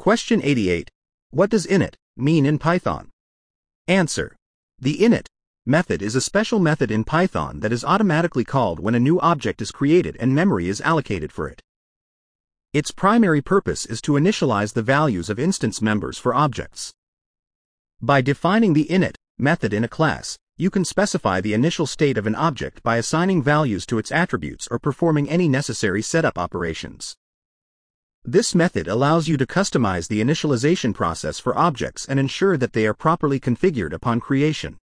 Question 88. What does init mean in Python? Answer. The init method is a special method in Python that is automatically called when a new object is created and memory is allocated for it. Its primary purpose is to initialize the values of instance members for objects. By defining the init method in a class, you can specify the initial state of an object by assigning values to its attributes or performing any necessary setup operations. This method allows you to customize the initialization process for objects and ensure that they are properly configured upon creation.